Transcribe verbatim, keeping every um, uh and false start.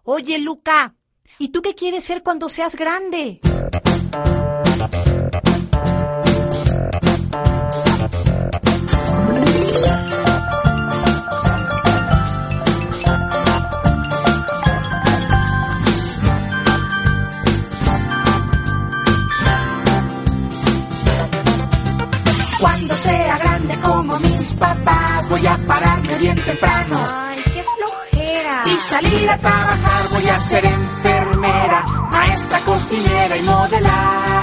Oye, Luca, ¿y tú qué quieres ser cuando seas grande? Cuando sea grande como mis papás, voy a pararme bien temprano. Ay, qué flojera. Y salir a trabajar, voy a ser enfermera, maestra, cocinera y modelar.